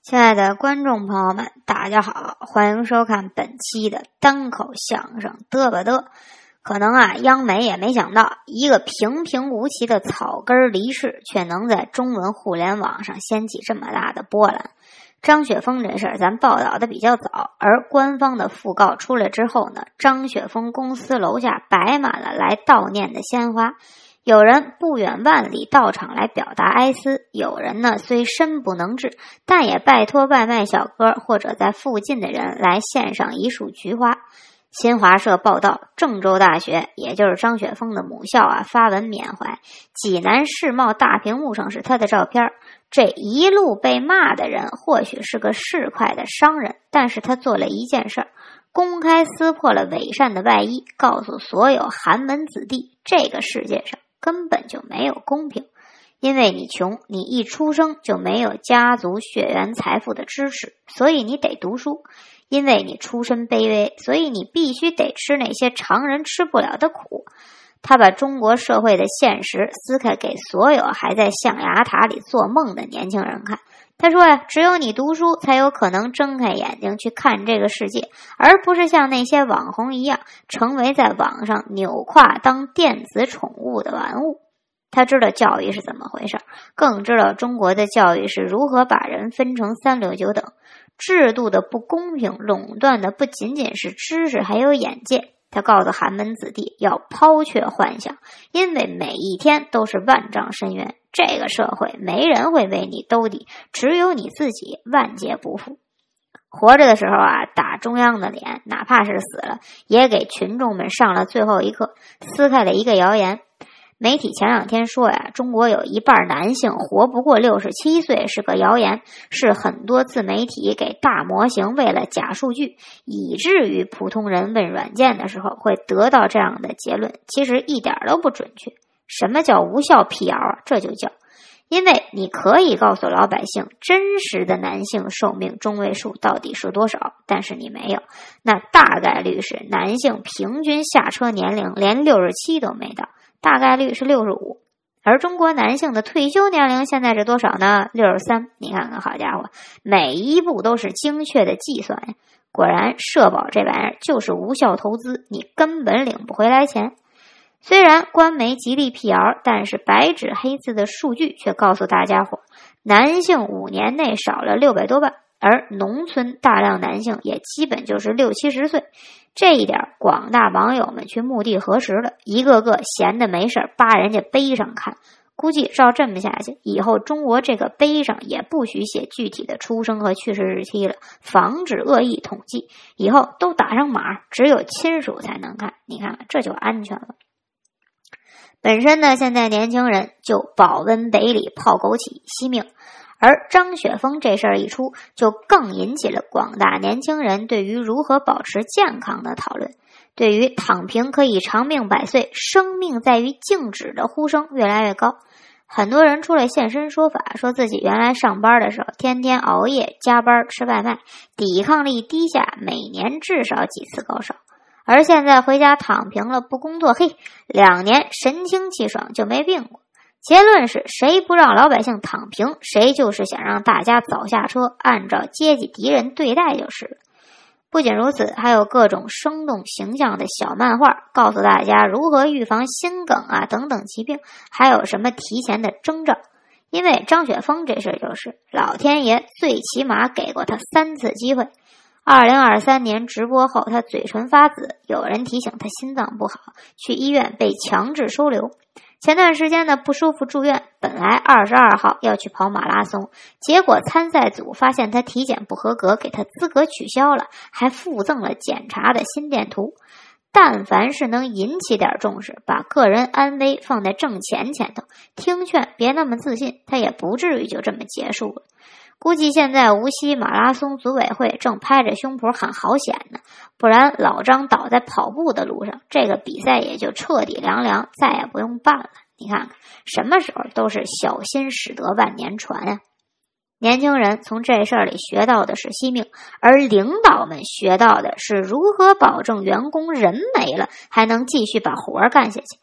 亲爱的观众朋友们，大家好，欢迎收看本期的单口相声嘚吧嘚。可能央媒也没想到，一个平平无奇的草根离世，却能在中文互联网上掀起这么大的波澜。张雪峰这事儿咱报道的比较早，而官方的讣告出来之后呢，张雪峰公司楼下摆满了来悼念的鲜花。有人不远万里到场来表达哀思，有人呢虽身不能至，但也拜托外卖小哥或者在附近的人来献上一束菊花。新华社报道，郑州大学也就是张雪峰的母校发文缅怀，济南世贸大屏幕上是他的照片。这一路被骂的人或许是个市侩的商人，但是他做了一件事儿，公开撕破了伪善的外衣，告诉所有寒门子弟，这个世界上根本就没有公平，因为你穷，你一出生就没有家族血缘财富的支持，所以你得读书，因为你出身卑微，所以你必须得吃那些常人吃不了的苦。他把中国社会的现实撕开给所有还在象牙塔里做梦的年轻人看。他说只有你读书才有可能睁开眼睛去看这个世界，而不是像那些网红一样成为在网上扭胯当电子宠物的玩物。他知道教育是怎么回事，更知道中国的教育是如何把人分成三六九等。制度的不公平垄断的不仅仅是知识还有眼界。他告诉寒门子弟要抛却幻想，因为每一天都是万丈深渊，这个社会没人会为你兜底，只有你自己万劫不复。活着的时候打中央的脸，哪怕是死了也给群众们上了最后一课，撕开了一个谣言。媒体前两天说中国有一半男性活不过67岁是个谣言，是很多自媒体给大模型喂了假数据，以至于普通人问软件的时候会得到这样的结论，其实一点都不准确。什么叫无效辟谣这就叫，因为你可以告诉老百姓真实的男性寿命中位数到底是多少，但是你没有，那大概率是男性平均下车年龄连67都没到，大概率是65，而中国男性的退休年龄现在是多少呢？63。你看看，好家伙，每一步都是精确的计算呀！果然，社保这玩意儿就是无效投资，你根本领不回来钱。虽然官媒极力辟谣，但是白纸黑字的数据却告诉大家伙，男性5年内少了600多万，而农村大量男性也基本就是60-70岁。这一点广大网友们去墓地核实了，一个个闲的没事扒人家碑上看。估计照这么下去，以后中国这个碑上也不许写具体的出生和去世日期了，防止恶意统计。以后都打上码，只有亲属才能看。你看看，这就安全了。本身呢，现在年轻人就保温北里泡枸杞惜命，而张雪峰这事儿一出，就更引起了广大年轻人对于如何保持健康的讨论。对于躺平可以长命100岁，生命在于静止的呼声越来越高。很多人出来现身说法，说自己原来上班的时候天天熬夜加班吃外卖，抵抗力低下，每年至少几次高烧。而现在回家躺平了不工作，2年神清气爽就没病过。结论是，谁不让老百姓躺平，谁就是想让大家早下车，按照阶级敌人对待就是了。不仅如此，还有各种生动形象的小漫画，告诉大家如何预防心梗等等疾病，还有什么提前的征兆。因为张雪峰这事就是老天爷最起码给过他3次机会。2023年直播后，他嘴唇发紫，有人提醒他心脏不好，去医院被强制收留。前段时间呢不舒服住院，本来22号要去跑马拉松，结果参赛组发现他体检不合格，给他资格取消了，还附赠了检查的心电图。但凡是能引起点重视，把个人安危放在挣钱前头，听劝别那么自信，他也不至于就这么结束了。估计现在无锡马拉松组委会正拍着胸脯喊好险呢，不然老张倒在跑步的路上，这个比赛也就彻底凉凉，再也不用办了。你看看，什么时候都是小心驶得万年船年轻人从这事儿里学到的是惜命，而领导们学到的是如何保证员工人没了还能继续把活干下去。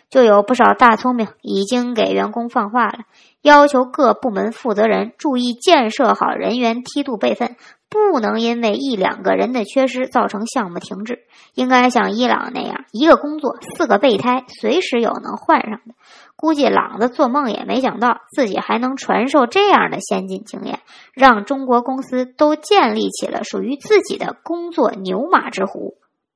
就有不少大聪明已经给员工放话了，要求各部门负责人注意建设好人员梯度备份，不能因为1-2个人的缺失造成项目停滞，应该像伊朗那样，1个工作4个备胎，随时有能换上的。估计朗子做梦也没想到自己还能传授这样的先进经验，让中国公司都建立起了属于自己的工作牛马之湖。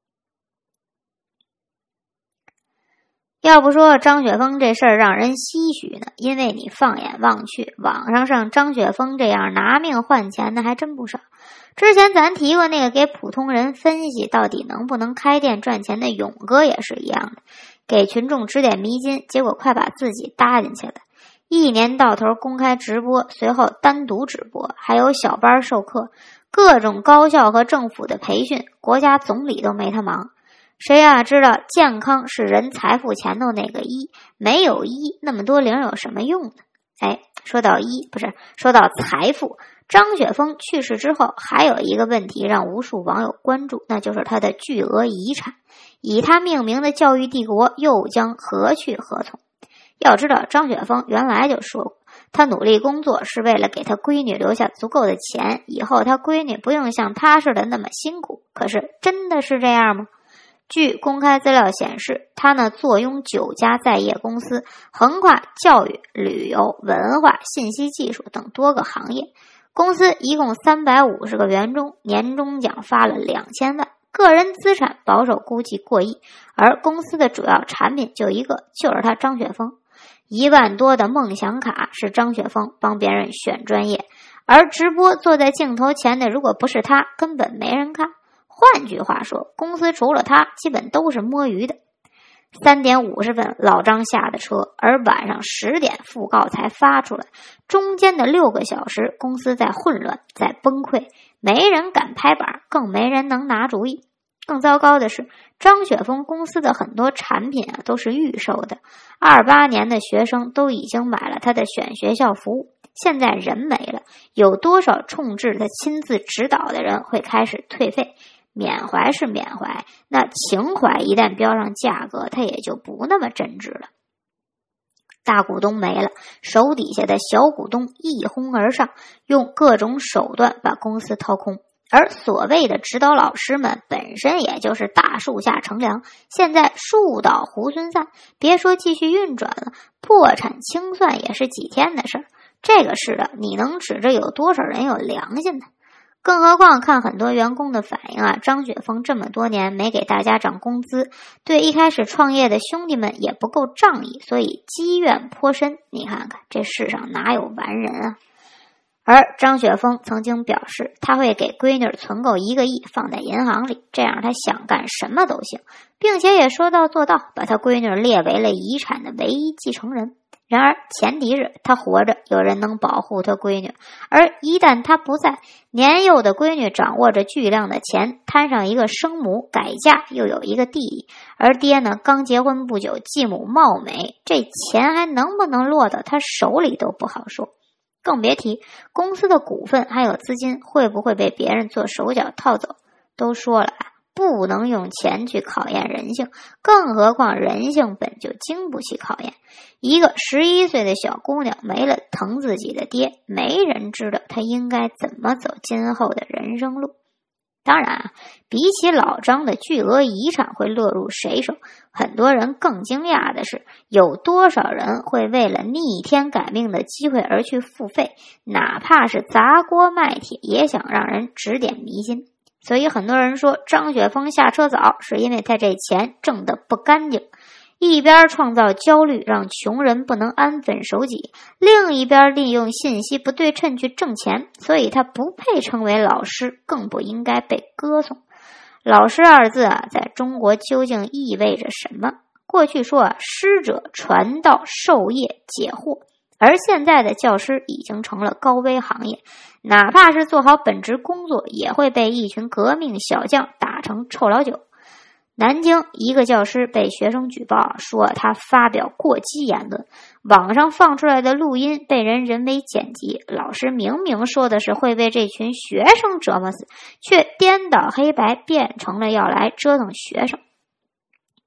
要不说张雪峰这事儿让人唏嘘呢，因为你放眼望去，网上像张雪峰这样拿命换钱的还真不少。之前咱提过那个给普通人分析到底能不能开店赚钱的勇哥也是一样的，给群众指点迷津，结果快把自己搭进去了。一年到头公开直播，随后单独直播，还有小班授课，各种高校和政府的培训，国家总理都没他忙。谁知道健康是人财富前头那个一，没有一，那么多零有什么用呢？说到财富，张雪峰去世之后，还有一个问题让无数网友关注，那就是他的巨额遗产。以他命名的教育帝国又将何去何从？要知道张雪峰原来就说过，他努力工作是为了给他闺女留下足够的钱，以后他闺女不用像他似的那么辛苦。可是真的是这样吗？据公开资料显示，他坐拥9家在业公司，横跨教育、旅游、文化、信息技术等多个行业。公司一共350个员工，年终奖发了2000万，个人资产保守估计过亿，而公司的主要产品就一个，就是他张雪峰。1万多的梦想卡是张雪峰帮别人选专业，而直播坐在镜头前的如果不是他，根本没人看。换句话说，公司除了他，基本都是摸鱼的。3点50分，老张下的车，而晚上10点讣告才发出来。中间的6个小时，公司在混乱，在崩溃，没人敢拍板，更没人能拿主意。更糟糕的是，张雪峰公司的很多产品都是预售的，28年的学生都已经买了他的选学校服务。现在人没了，有多少冲制他亲自指导的人会开始退费？缅怀是缅怀，那情怀一旦标上价格，它也就不那么真挚了。大股东没了，手底下的小股东一哄而上，用各种手段把公司掏空。而所谓的指导老师们本身也就是大树下乘凉，现在树倒猢狲散，别说继续运转了，破产清算也是几天的事儿。这个世道，你能指着有多少人有良心呢？更何况看很多员工的反应张雪峰这么多年没给大家涨工资，对一开始创业的兄弟们也不够仗义，所以积怨颇深。你看看这世上哪有完人啊？而张雪峰曾经表示，他会给闺女存够1个亿放在银行里，这样他想干什么都行，并且也说到做到，把他闺女列为了遗产的唯一继承人。然而前提是他活着，有人能保护他闺女，而一旦他不在，年幼的闺女掌握着巨量的钱，摊上一个生母，改嫁又有一个弟弟，而爹刚结婚不久，继母貌美，这钱还能不能落到他手里都不好说。更别提公司的股份还有资金会不会被别人做手脚套走。都说了不能用钱去考验人性，更何况人性本就经不起考验。一个11岁的小姑娘没了疼自己的爹，没人知道她应该怎么走今后的人生路。当然比起老张的巨额遗产会落入谁手，很多人更惊讶的是，有多少人会为了逆天改命的机会而去付费，哪怕是砸锅卖铁也想让人指点迷津。所以很多人说张雪峰下车早，是因为他这钱挣得不干净，一边创造焦虑让穷人不能安分守己，另一边利用信息不对称去挣钱，所以他不配称为老师，更不应该被歌颂。老师二字在中国究竟意味着什么？过去说师者传道授业解惑，而现在的教师已经成了高危行业，哪怕是做好本职工作，也会被一群革命小将打成臭老九。南京一个教师被学生举报说他发表过激言论，网上放出来的录音被人为剪辑，老师明明说的是会被这群学生折磨死，却颠倒黑白变成了要来折腾学生。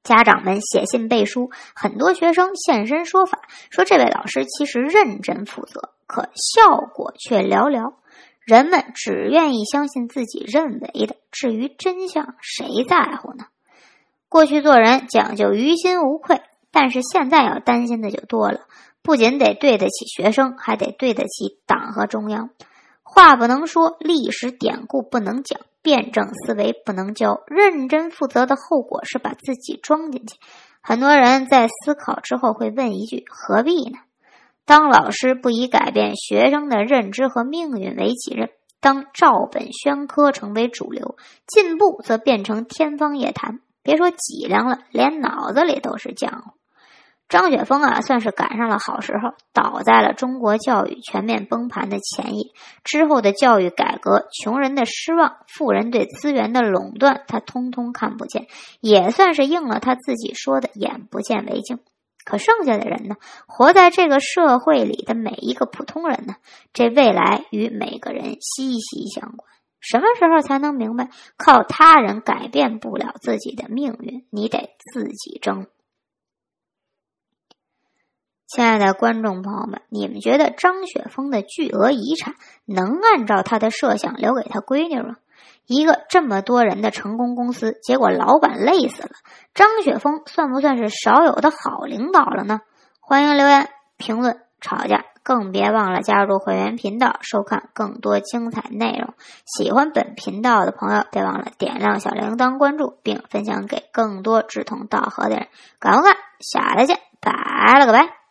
家长们写信背书，很多学生现身说法，说这位老师其实认真负责，可效果却寥寥。人们只愿意相信自己认为的，至于真相，谁在乎呢？过去做人讲究于心无愧，但是现在要担心的就多了，不仅得对得起学生，还得对得起党和中央。话不能说，历史典故不能讲，辩证思维不能教，认真负责的后果是把自己装进去。很多人在思考之后会问一句：何必呢？当老师不以改变学生的认知和命运为己任，当照本宣科成为主流，进步则变成天方夜谭。别说脊梁了，连脑子里都是浆糊。张雪峰算是赶上了好时候，倒在了中国教育全面崩盘的前夜。之后的教育改革，穷人的失望，富人对资源的垄断，他通通看不见，也算是应了他自己说的眼不见为净。可剩下的人呢？活在这个社会里的每一个普通人呢？这未来与每个人息息相关。什么时候才能明白，靠他人改变不了自己的命运，你得自己争。亲爱的观众朋友们，你们觉得张雪峰的巨额遗产能按照他的设想留给他闺女吗？一个这么多人的成功公司，结果老板累死了，张雪峰算不算是少有的好领导了呢？欢迎留言评论吵架，更别忘了加入会员频道收看更多精彩内容。喜欢本频道的朋友别忘了点亮小铃铛关注，并分享给更多志同道合的人。感恩，下来见，拜了个拜。